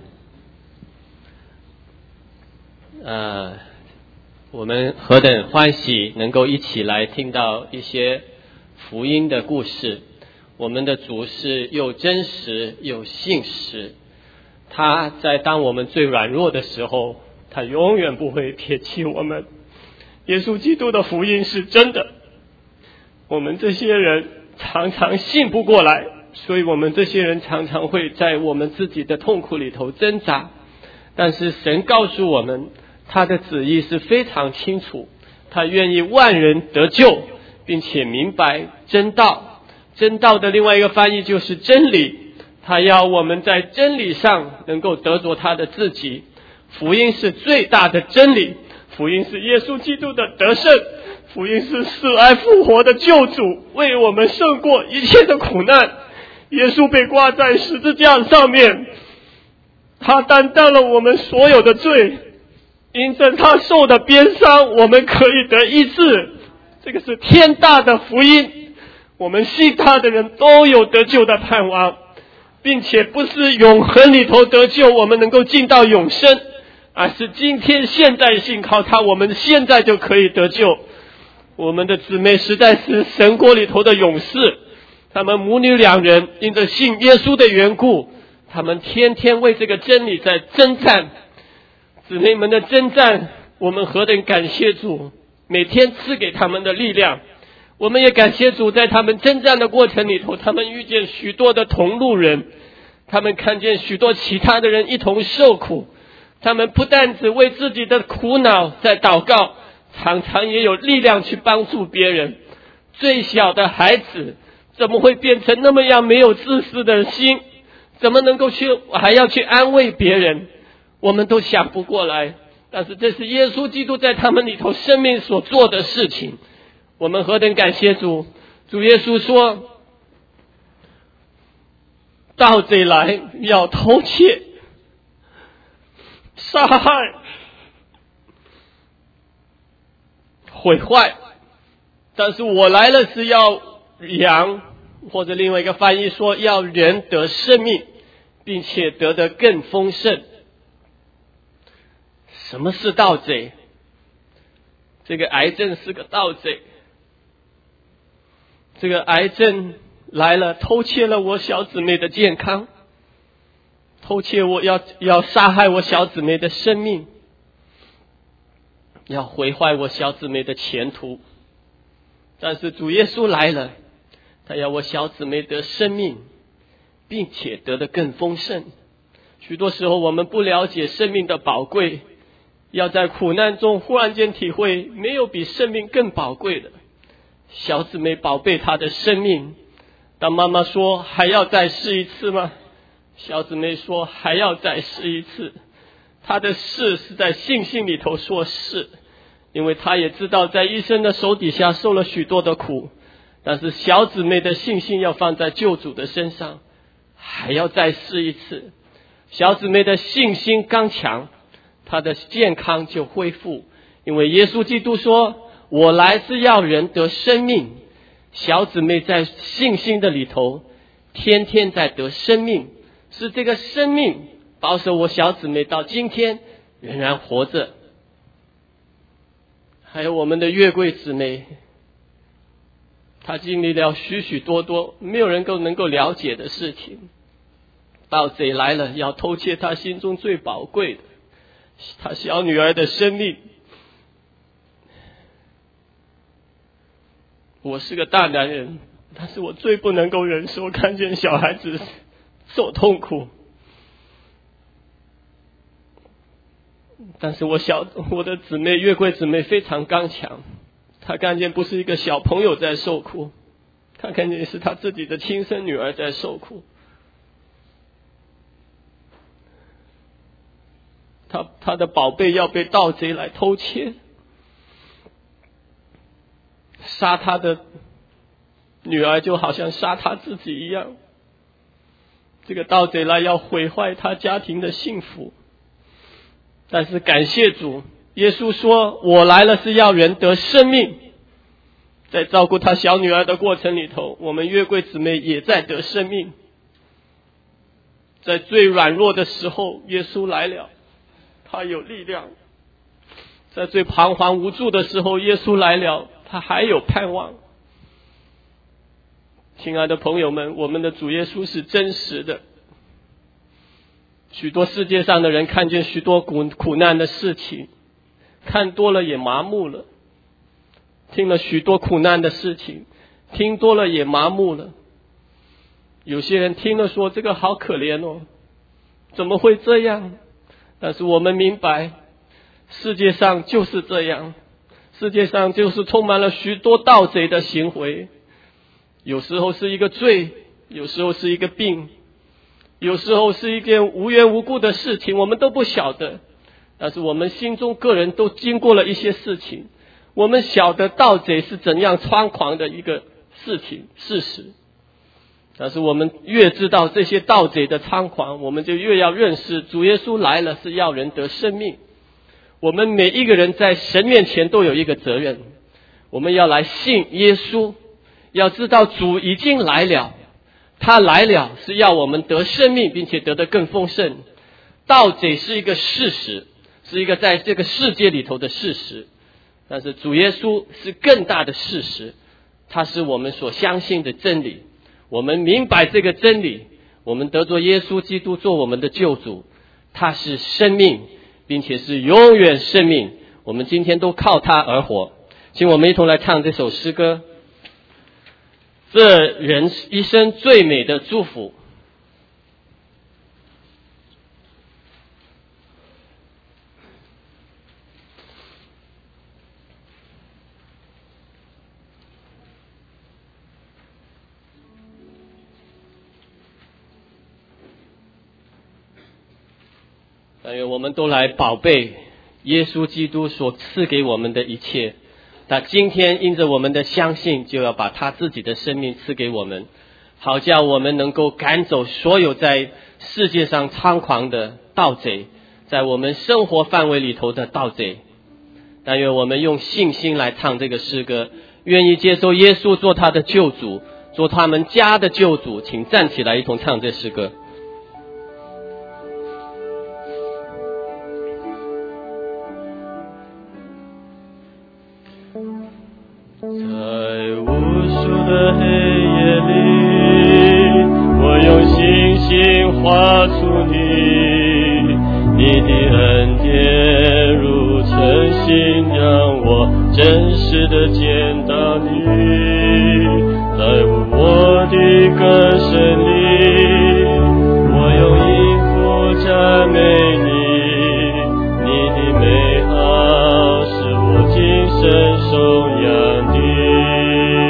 们。我们何等欢喜能够一起来听到一些福音的故事。我们的主是又真实又信实，他在当我们最软弱的时候，他永远不会撇弃我们。耶稣基督的福音是真的，我们这些人常常信不过来，所以我们这些人常常会在我们自己的痛苦里头挣扎。但是神告诉我们，他的旨意是非常清楚，他愿意万人得救，并且明白真道。真道的另外一个翻译就是真理，他要我们在真理上能够得着他的自己。福音是最大的真理，福音是耶稣基督的得胜，福音是死而复活的救主，为我们胜过一切的苦难。耶稣被挂在十字架上面，他担当了我们所有的罪，因着他受的鞭伤，我们可以得医治。这个是天大的福音，我们信他的人都有得救的盼望，并且不是永恒里头得救，我们能够进到永生，而是今天现在信靠他，我们现在就可以得救。我们的姊妹实在是神国里头的勇士，他们母女两人因着信耶稣的缘故，他们天天为这个真理在征战。姊妹们的征战，我们何等感谢主，每天赐给他们的力量。我们也感谢主，在他们征战的过程里头，他们遇见许多的同路人，他们看见许多其他的人一同受苦，他们不但只为自己的苦恼在祷告，常常也有力量去帮助别人。最小的孩子怎么会变成那么样没有自私的心，怎么能够还要去安慰别人，我们都想不过来。但是这是耶稣基督在他们里头生命所做的事情，我们何等感谢主。主耶稣说，盗贼来要偷窃杀害毁坏，但是我来了是要羊，或者另外一个翻译说要人得生命，并且得得更丰盛。什么是盗贼？这个癌症是个盗贼，这个癌症来了，偷窃了我小姊妹的健康，偷窃我要杀害我小姊妹的生命，要毁坏我小姊妹的前途。但是主耶稣来了，他要我小姊妹得生命，并且得得更丰盛。许多时候我们不了解生命的宝贵，要在苦难中忽然间体会没有比生命更宝贵的。 小姊妹宝贝她的生命。当妈妈说还要再试一次吗？小姊妹说还要再试一次。她的是在信心里头说是，因为她也知道在医生的手底下受了许多的苦，但是小姊妹的信心要放在救主的身上，还要再试一次。小姊妹的信心刚强，她的健康就恢复，因为耶稣基督说我来是要人得生命。小姊妹在信心的里头天天在得生命，是这个生命保守我小姊妹到今天仍然活着。还有我们的月桂姊妹，她经历了许许多多没有人能够了解的事情。盗贼来了，要偷窃她心中最宝贵的，她小女儿的生命。我是个大男人，但是我最不能够忍受看见小孩子受痛苦。但是我的姊妹月桂姊妹非常刚强，她看见不是一个小朋友在受苦，她看见是她自己的亲生女儿在受苦。她的宝贝要被盗贼来偷窃，杀她的女儿就好像杀她自己一样。这个盗贼来要毁坏她家庭的幸福。但是感谢主，耶稣说我来了是要人得生命。在照顾他小女儿的过程里头，我们月桂姊妹也在得生命。在最软弱的时候，耶稣来了，他有力量。在最彷徨无助的时候，耶稣来了，他还有盼望。亲爱的朋友们，我们的主耶稣是真实的。许多世界上的人看见许多苦难的事情，看多了也麻木了，听了许多苦难的事情，听多了也麻木了。有些人听了说这个好可怜哦，怎么会这样？但是我们明白，世界上就是这样，世界上就是充满了许多盗贼的行为。有时候是一个罪，有时候是一个病，有时候是一件无缘无故的事情，我们都不晓得。但是我们心中个人都经过了一些事情，我们晓得盗贼是怎样猖狂的一个事实。但是我们越知道这些盗贼的猖狂，我们就越要认识主耶稣来了是要人得生命。我们每一个人在神面前都有一个责任，我们要来信耶稣，要知道主已经来了，他来了是要我们得生命，并且得得更丰盛。盗贼是一个事实，是一个在这个世界里头的事实，但是主耶稣是更大的事实，他是我们所相信的真理。我们明白这个真理，我们得着耶稣基督做我们的救主，他是生命，并且是永远生命，我们今天都靠他而活。请我们一同来唱这首诗歌，这人一生最美的祝福。但愿我们都来宝贝耶稣基督所赐给我们的一切，他今天因着我们的相信，就要把他自己的生命赐给我们，好叫我们能够赶走所有在世界上猖狂的盗贼，在我们生活范围里头的盗贼。但愿我们用信心来唱这个诗歌，愿意接受耶稣做他的救主，做他们家的救主。请站起来一同唱这诗歌。 在无数的黑夜里，我用星星画出你的恩典如晨星，让我真实的见到你。在我的歌声里，我用音符赞美你的美好是我今生颂扬的。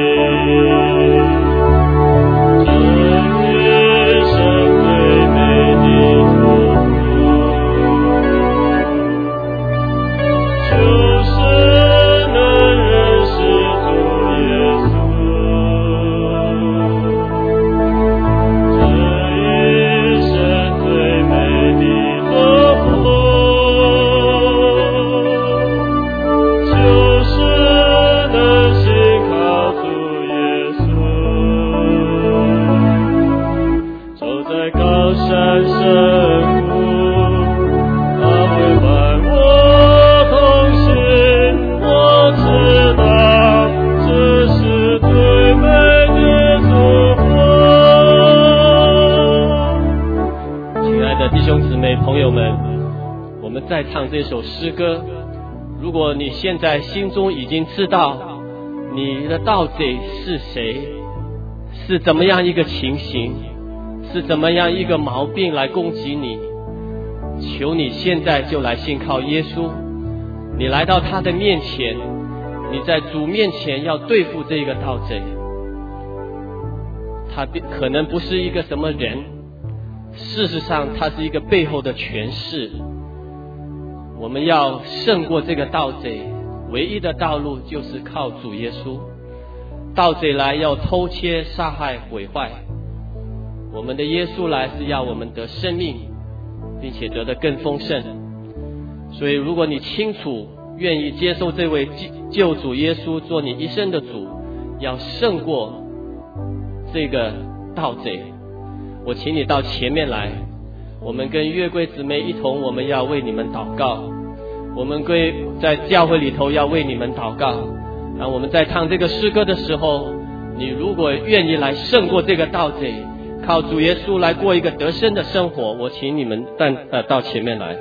在唱这首诗歌，如果你现在心中已经知道你的盗贼是谁，是怎么样一个情形，是怎么样一个毛病来攻击你，求你现在就来信靠耶稣，你来到他的面前，你在主面前要对付这个盗贼。他可能不是一个什么人，事实上他是一个背后的权势。我们要胜过这个盗贼，唯一的道路就是靠主耶稣。盗贼来要偷窃杀害毁坏，我们的耶稣来是要我们得生命，并且得得更丰盛。所以如果你清楚愿意接受这位救主耶稣做你一生的主，要胜过这个盗贼，我请你到前面来，我们跟月桂姊妹一同，我们要为你们祷告，我们在教会里头要为你们祷告。然后我们在唱这个诗歌的时候，你如果愿意来胜过这个盗贼，靠主耶稣来过一个得胜的生活，我请你们到前面来。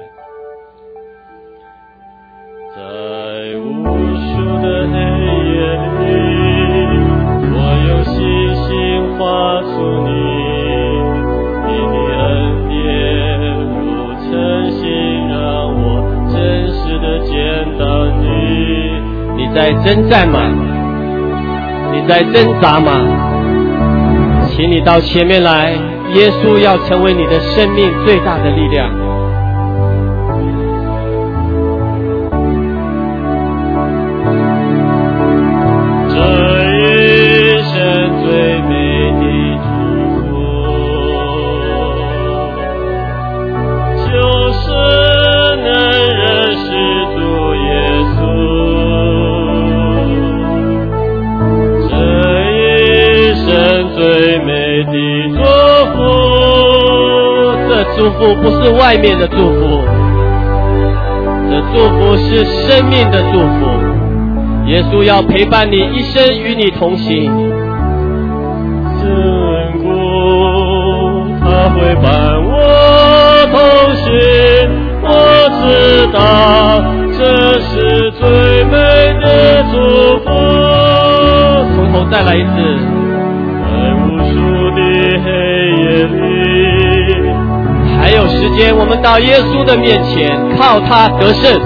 在无数的黑夜里，我用星星画出你的恩典如晨星，让我真实的见到你。 你在征战吗？你在挣扎吗？请你到前面来，耶稣要成为你的生命最大的力量。祝福不是外面的祝福，这祝福是生命的祝福。耶稣要陪伴你一生，与你同行。 胜过他会伴我同行，我知道这是最美的祝福。 从头再来一次。 在无数的黑夜里， 还有时间，我们到耶稣的面前，靠他得胜，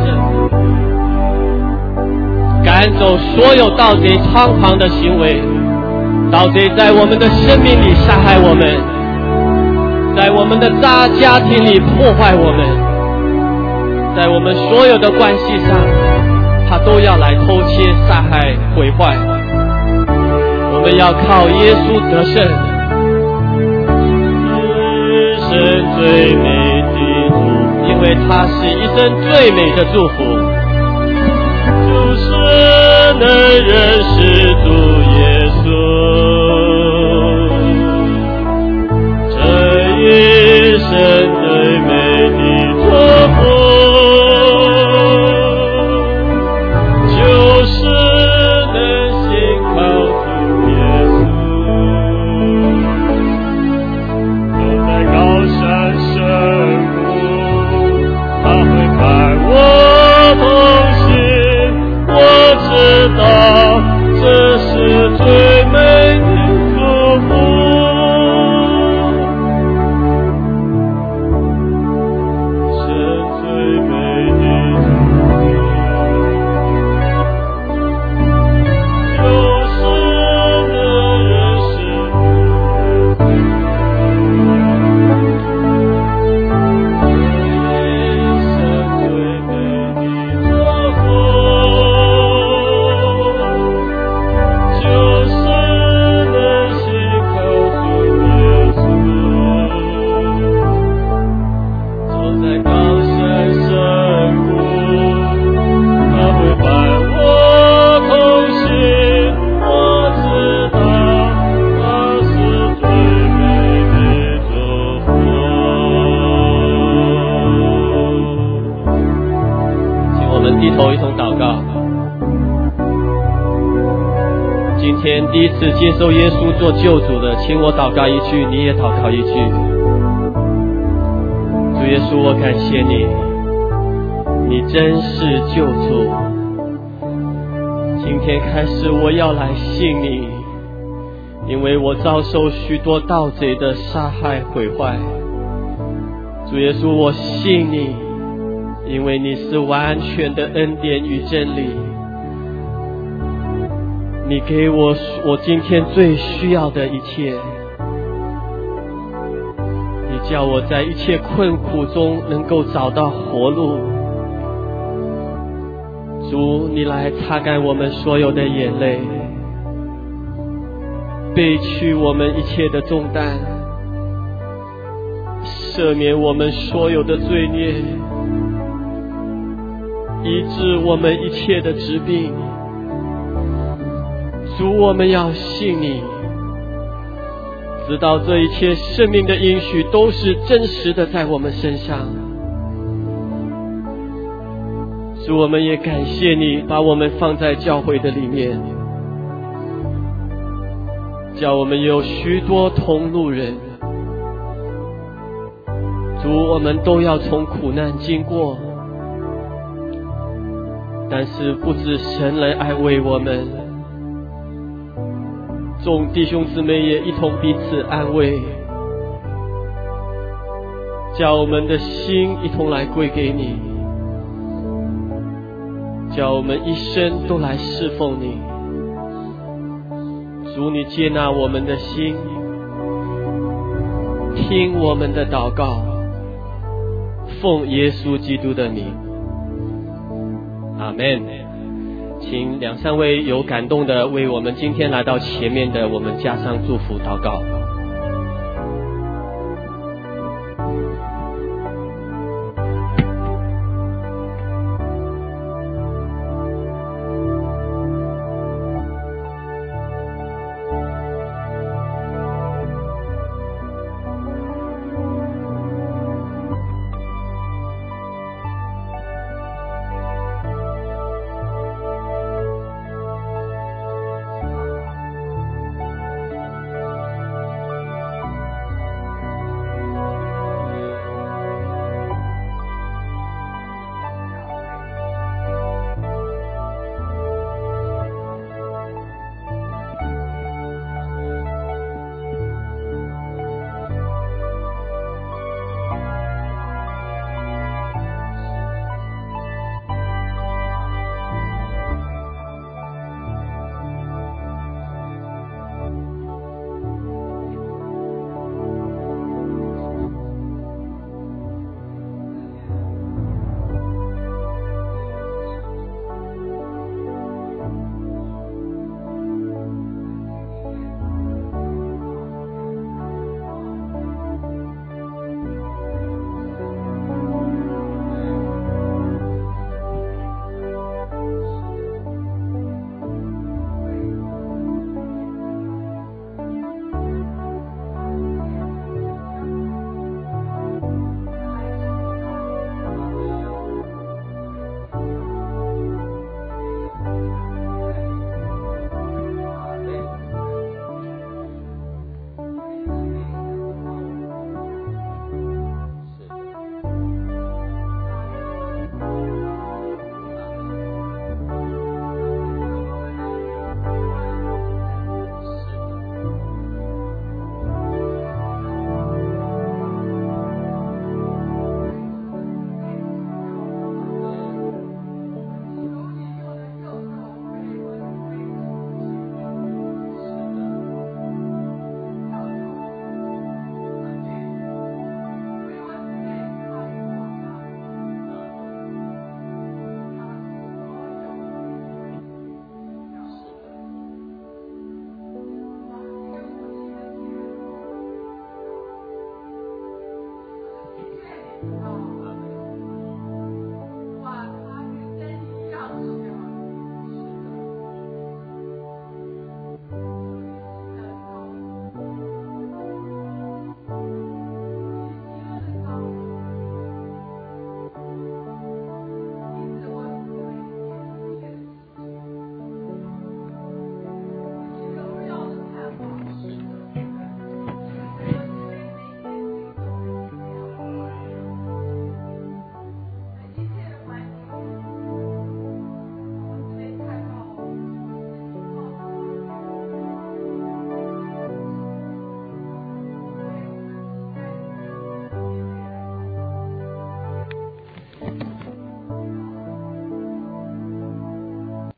赶走所有盗贼猖狂的行为。盗贼在我们的生命里杀害我们，在我们的家庭里破坏我们，在我们所有的关系上，他都要来偷窃、杀害、毁坏。我们要靠耶稣得胜。 一生最美的祝福， 因为它是一生最美的祝福。 就是能认识主耶稣，这一生最美的祝福，就是能信靠主耶稣。高山深谷，他会伴我同行，我知道这是最美的祝福。是最美的祝福，就是能认识第一次接受耶稣做救主的，请我祷告一句，你也祷告一句。主耶稣，我感谢你， 你真是救主。今天开始我要来信你，因为我遭受许多盗贼的杀害毁坏。主耶稣，我信你，因为你是完全的恩典与真理。你给我今天最需要的一切，你叫我在一切困苦中能够找到活路。主，你来擦干我们所有的眼泪，背去我们一切的重担，赦免我们所有的罪孽，医治我们一切的疾病。主，我们要信你，知道这一切生命的应许都是真实的在我们身上。主，我们也感谢你把我们放在教会的里面，叫我们有许多同路人。主，我们都要从苦难经过，但是不止神来安慰我们，众弟兄姊妹也一同彼此安慰，叫我们的心一同来归给你，叫我们一生都来侍奉你。主，你接纳我们的心，听我们的祷告，奉耶稣基督的名，阿们。请2、3位有感动的为我们今天来到前面的我们加上祝福祷告。